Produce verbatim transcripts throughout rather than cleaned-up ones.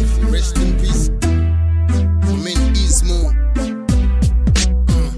Murphy, rest in peace. Amen Ismo. Uh,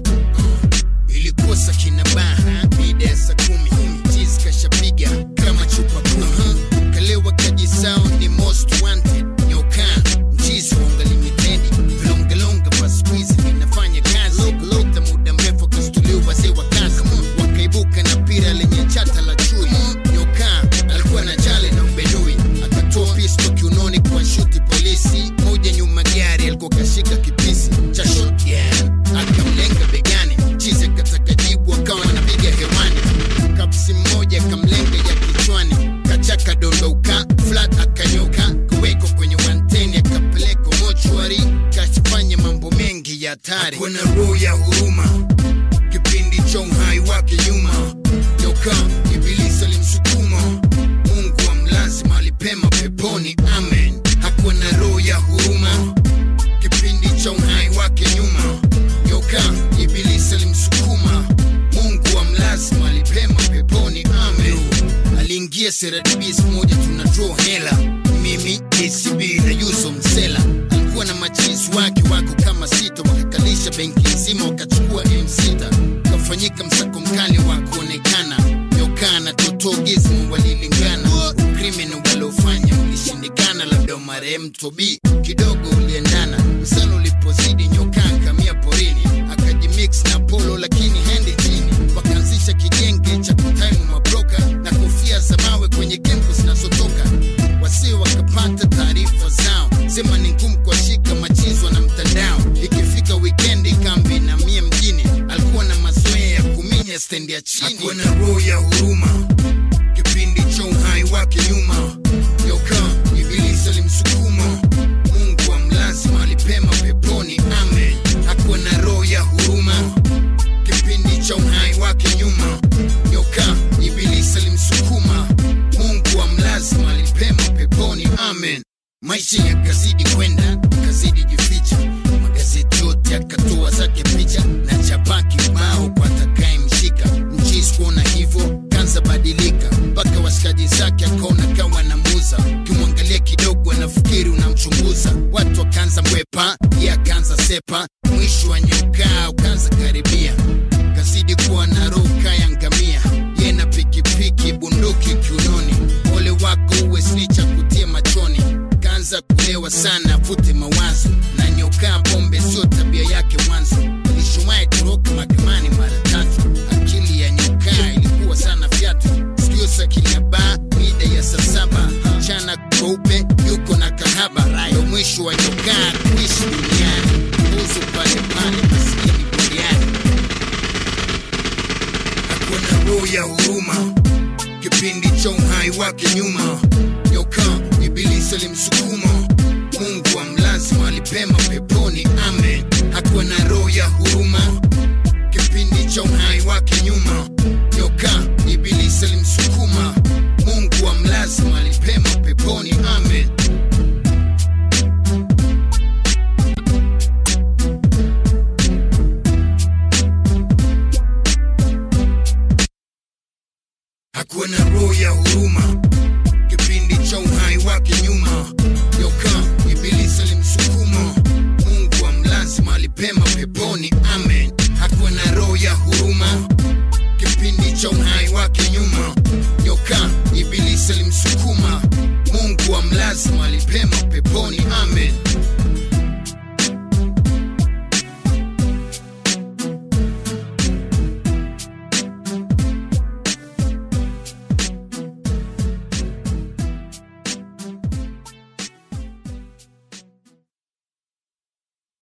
uh. Ilikuwa saa kinabaha mida ya saa kumi. Cheese kashapiga kama chupa kumi. uh-huh. Kalewa kajisao ni most wanted. Nyoka mchizi wonga limited. Vilongelonga pa squeeze vinafanya kazi. Lota muda mrefu kastuliwa wazee wa kazi. Wakaibuka na pira lenye chata la chui. Nyoka alikuwa na jale na ubedui. Akatoa pisto kiunoni kwa shuti polisi. Moja nyuma gari alikuwa kashika kipisi cha shotgun. Akamlenga begani. Chizi kataka jibu akawa anapiga hewani. Kapsi mmoja kamlenga ya kichwani. Kachaka dondoka flat akanyoka. Kuweko kwenye wanteni akapeleko mochuari. Kashifanya mambo mengi ya hatari. Hakuwa na roho ya huruma. Kipindi cha uhai wake nyuma. Nyoka ibilisi alimsukuma. Mungu amlazima alipema peponi, amen. Hakuwa na roho ya huruma. Kipindi cha uhai wake nyuma. Nyoka ibilisi alimsukuma. Mungu amlazima alipema peponi, amen. Aliingia Seradibis moja tunadraw hela. Mimi, A C B na Yuso Msela. Alikuwa na machizi wake wako kama sita. Wakakalisha benki nzima wakachukua M sita. Kafanyika msako mkali wa kuonekana. Nyoka na Toto Gizmo walilingana. Ukrimini walofanya ulishindikana. Labda marehemu Tobi kidogo uliendana. Msano ulipozidi nyoka kamia porini. Akajimix na polo lakini hendi chini. Wakaanzisha kijenge cha kutaimu mabroka. Na kofia za mawe kwenye kempu zinazotoka. Wasi wakapata taarifa zao. Sema ni ngumu kwa shika machizwa na mtandao. Ikifika weekendi kambi na mie mjini. Alikuwa na mazoea ya kuminya stendi ya chini. Hakuwa na roho ya huruma. Kipindi cha uhai wake nyuma. Nyoka ibilisi alimsukuma. Mungu amlazima alipema peponi, amen. Hakuwa na roho ya huruma. Kipindi cha uhai wake nyuma. Nyoka ibilisi alimsukuma. Mungu amlazima alipema peponi, amen. Maisha yakazidi kwenda, kazidi jificha. Magazeti yote yakatoa zake picha. Na chapa kibao kwa atakaye mshika. Mchizi kuona hivyo kanza badilika. Mpaka wasikaji zake akaona kawa na muza. Kimwangalia kidogo anafikiri unamchunguza. Watu wakanza mwepa, ya kanza sepa. Mwisho wa nyoka ukanza karibia. Kazidi kuwa na roka ya ngamia. Yena pikipiki bunduki kiunoni. Ole wako uwe slicha kutia machoni. Kanza kulewa sana fute mawazo. Na nyoka pombe sio tabia yake mwanzo. Alishumae kuroka makamani mara tatu. Akili ya nyoka ilikuwa sana fiatu. Sikio sakili ya baa mida ya saa saba. Chana kweupe yuko na kahaba. Rayo mwisho wa nyoka kuishi duniani. Uzu pale pale masikini buriani. Hakuwa na roho ya huruma. Kipindi cha uhai wake nyuma.